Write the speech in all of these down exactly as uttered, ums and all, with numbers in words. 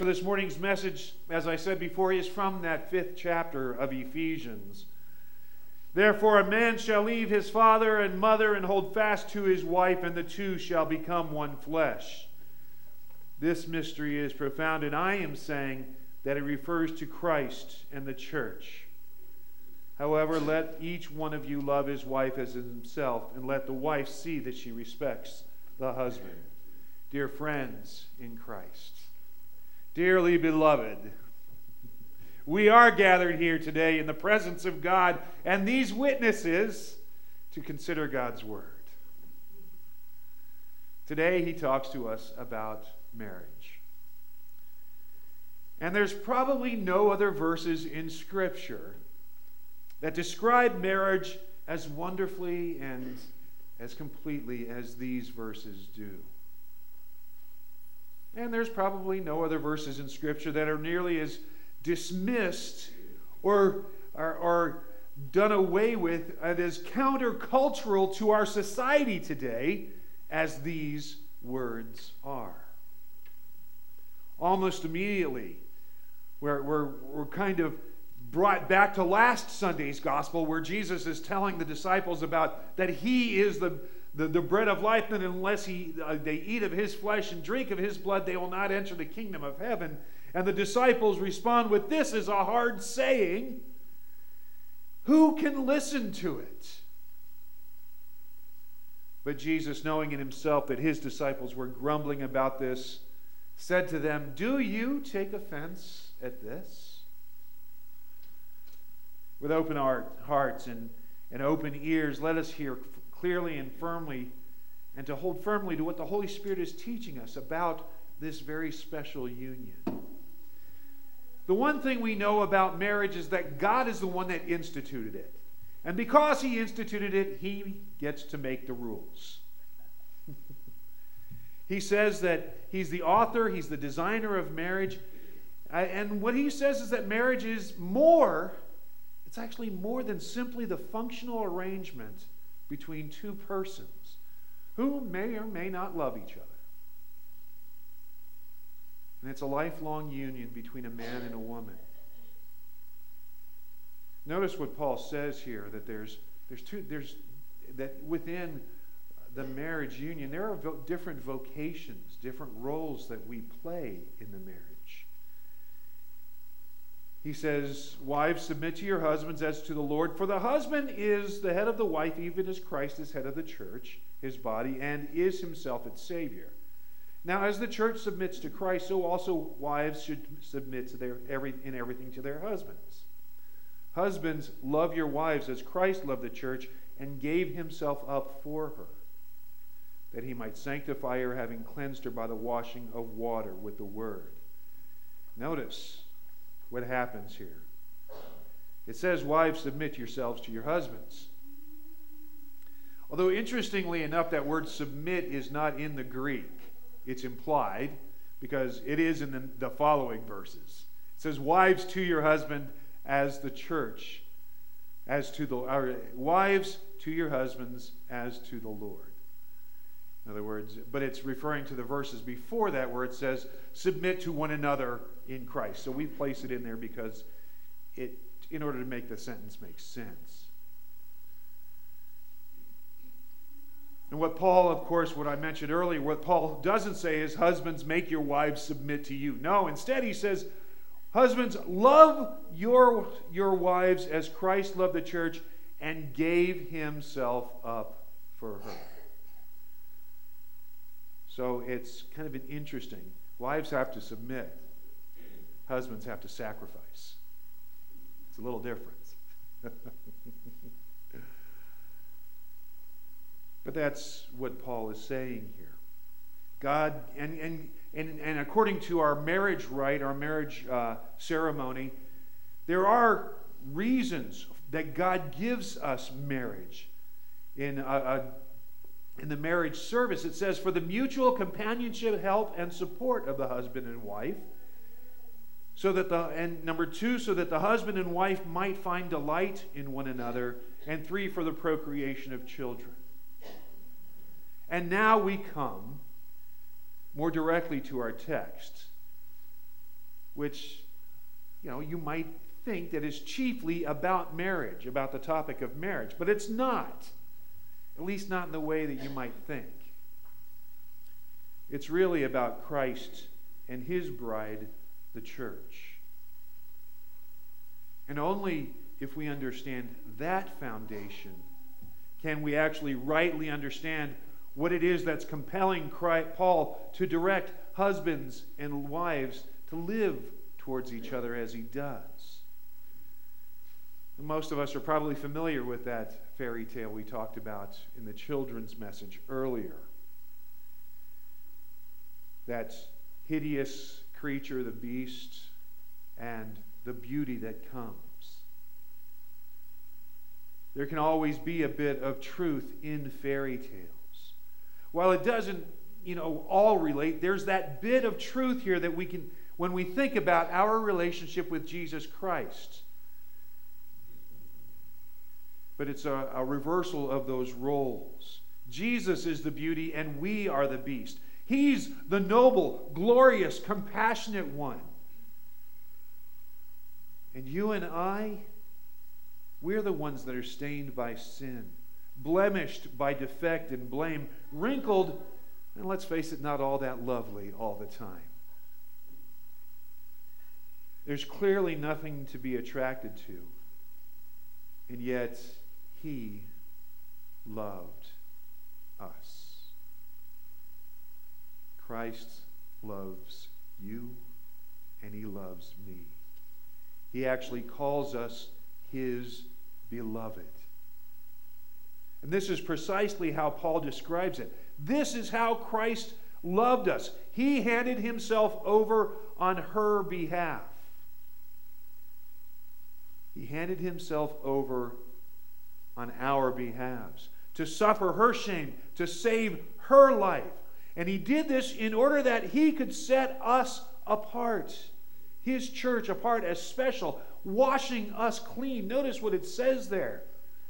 For this morning's message, as I said before, is from that fifth chapter of Ephesians. Therefore a man shall leave his father and mother and hold fast to his wife, and the two shall become one flesh. This mystery is profound, and I am saying that it refers to Christ and the church. However, let each one of you love his wife as himself, and let the wife see that she respects the husband. Dear friends in Christ, dearly beloved, we are gathered here today in the presence of God and these witnesses to consider God's Word. Today he talks to us about marriage. And there's probably no other verses in Scripture that describe marriage as wonderfully and as completely as these verses do. And there's probably no other verses in Scripture that are nearly as dismissed or, or, or done away with and as countercultural to our society today as these words are. Almost immediately, we're, we're, we're kind of brought back to last Sunday's gospel, where Jesus is telling the disciples about that he is the, the, the bread of life, and unless he, uh, they eat of his flesh and drink of his blood, they will not enter the kingdom of heaven. And the disciples respond with, "This is a hard saying. Who can listen to it?" But Jesus, knowing in himself that his disciples were grumbling about this, said to them, "Do you take offense at this?" With open hearts and, and open ears, let us hear clearly and firmly, and to hold firmly to what the Holy Spirit is teaching us about this very special union. The one thing we know about marriage is that God is the one that instituted it. And because he instituted it, he gets to make the rules. He says that he's the author, he's the designer of marriage. And what he says is that marriage is more, it's actually more than simply the functional arrangement between two persons who may or may not love each other. And it's a lifelong union between a man and a woman. Notice what Paul says here, that there's there's two there's that within the marriage union there are vo- different vocations, different roles that we play in the marriage. He says, "Wives, submit to your husbands as to the Lord, for the husband is the head of the wife, even as Christ is head of the church, his body, and is himself its Savior. Now, as the church submits to Christ, so also wives should submit to their every in everything to their husbands. Husbands, love your wives as Christ loved the church and gave himself up for her, that he might sanctify her, having cleansed her by the washing of water with the word." Notice what happens here. It says, "Wives, submit yourselves to your husbands." Although interestingly enough, that word submit is not in the Greek. It's implied because it is in the, the following verses. It says, "Wives, to your husband as the church, as to the or, wives to your husbands as to the Lord." In other words, but it's referring to the verses before that where it says, "Submit to one another in Christ." So we place it in there because it, in order to make the sentence make sense. And what Paul, of course, what I mentioned earlier, what Paul doesn't say is, "Husbands, make your wives submit to you." No, instead he says, "Husbands, love your, your wives as Christ loved the church and gave himself up for her." So it's kind of an interesting. Wives have to submit. Husbands have to sacrifice. It's a little different. But that's what Paul is saying here. God, and and and, and according to our marriage rite, our marriage uh, ceremony, there are reasons that God gives us marriage. In a, a, in the marriage service, it says, "For the mutual companionship, help, and support of the husband and wife." So that the and number two, so that the husband and wife might find delight in one another, and three, for the procreation of children. And now we come more directly to our text. which, you know, you might think that is chiefly about marriage, about the topic of marriage, but it's not. At least not in the way that you might think. It's really about Christ and his bride, the church. And only if we understand that foundation can we actually rightly understand what it is that's compelling Christ, Paul to direct husbands and wives to live towards each other as he does. Most of us are probably familiar with that fairy tale we talked about in the children's message earlier. That hideous creature, the beast, and the beauty that comes. There can always be a bit of truth in fairy tales. While it doesn't, you know, all relate, there's that bit of truth here that we can, when we think about our relationship with Jesus Christ. But it's a, a reversal of those roles. Jesus is the beauty and we are the beast. He's the noble, glorious, compassionate one. And you and I, we're the ones that are stained by sin, blemished by defect and blame, wrinkled, and let's face it, not all that lovely all the time. There's clearly nothing to be attracted to, and yet he loved us. Christ loves you, and he loves me. He actually calls us his beloved. And this is precisely how Paul describes it. This is how Christ loved us. He handed himself over on her behalf. He handed himself over on our behalves to suffer her shame, to save her life. And he did this in order that he could set us apart, his church apart as special, washing us clean. Notice what it says there.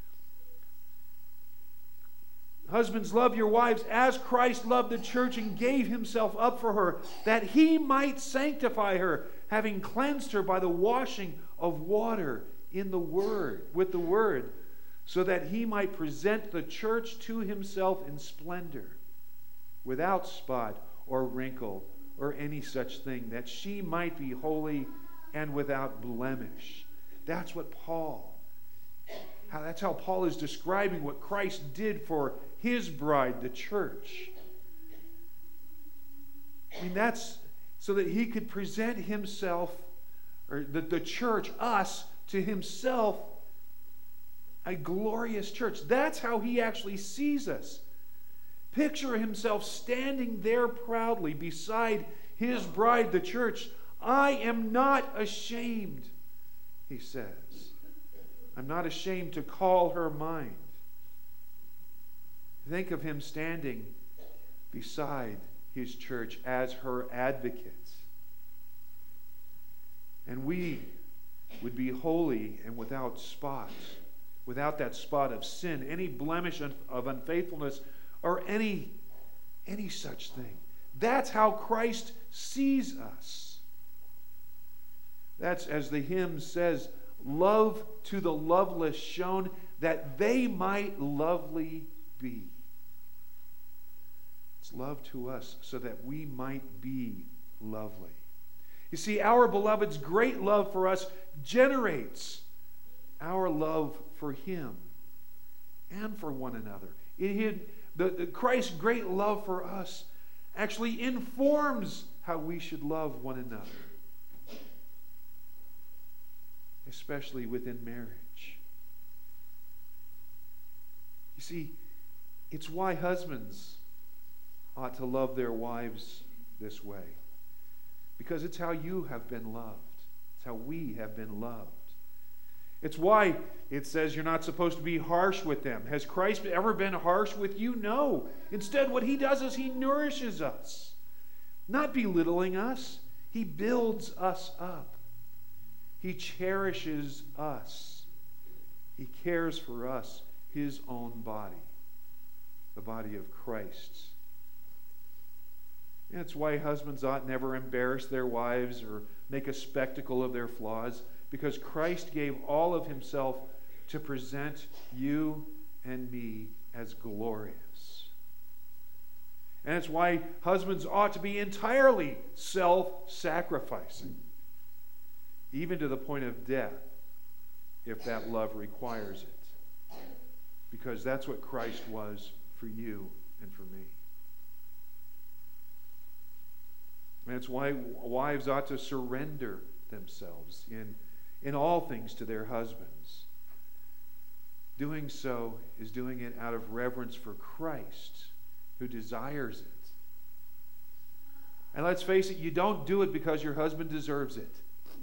Husbands, love your wives as Christ loved the church and gave himself up for her, that he might sanctify her, having cleansed her by the washing of water in the word, with the word, so that he might present the church to himself in splendor, without spot or wrinkle or any such thing, that she might be holy and without blemish. That's what Paul, how, that's how Paul is describing what Christ did for his bride, the church. I mean, that's so that he could present himself, or the, the church, us, to himself, a glorious church. That's how he actually sees us. Picture himself standing there proudly beside his bride, the church. I am not ashamed, he says. I'm not ashamed to call her mine. Think of him standing beside his church as her advocate. And we would be holy and without spot, without that spot of sin, any blemish of unfaithfulness, or any, any such thing. That's how Christ sees us. That's, as the hymn says, love to the loveless shown, that they might lovely be. It's love to us so that we might be lovely. You see, our beloved's great love for us generates our love for him and for one another. It, the, the Christ's great love for us actually informs how we should love one another, especially within marriage. You see, it's why husbands ought to love their wives this way, because it's how you have been loved. It's how we have been loved. It's why it says you're not supposed to be harsh with them. Has Christ ever been harsh with you? No. Instead, what he does is he nourishes us, not belittling us. He builds us up. He cherishes us. He cares for us, his own body, the body of Christ. That's why husbands ought never embarrass their wives or make a spectacle of their flaws, because Christ gave all of himself to present you and me as glorious. And it's why husbands ought to be entirely self-sacrificing, even to the point of death, if that love requires it. Because that's what Christ was for you and for me. And it's why wives ought to surrender themselves in, in all things to their husbands. Doing so is doing it out of reverence for Christ, who desires it. And let's face it, you don't do it because your husband deserves it.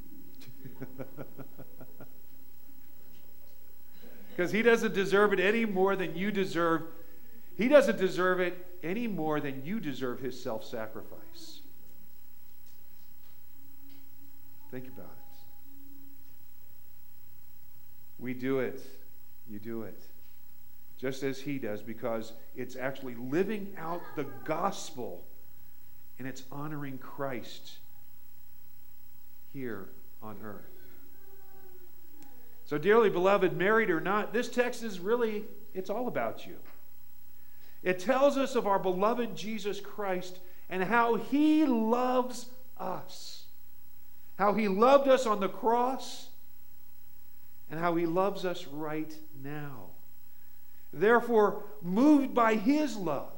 Because he doesn't deserve it any more than you deserve. He doesn't deserve it any more than you deserve his self-sacrifice. Think about it. We do it. You do it. Just as he does, because it's actually living out the gospel and it's honoring Christ here on earth. So, dearly beloved, married or not, this text is really, it's all about you. It tells us of our beloved Jesus Christ and how he loves us. How he loved us on the cross and how he loves us right now. Therefore, moved by his love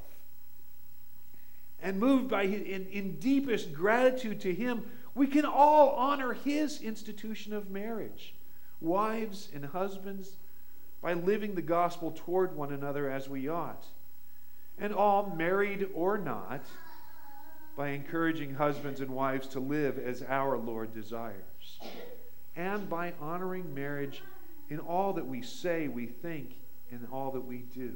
and moved by his, in, in deepest gratitude to him, we can all honor his institution of marriage. Wives and husbands, by living the gospel toward one another as we ought. And all, married or not, by encouraging husbands and wives to live as our Lord desires. And by honoring marriage in all that we say, we think, and all that we do.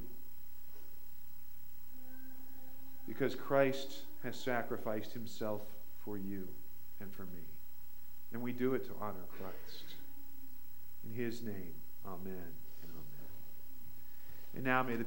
Because Christ has sacrificed himself for you and for me. And we do it to honor Christ. In his name, amen and amen. And now may the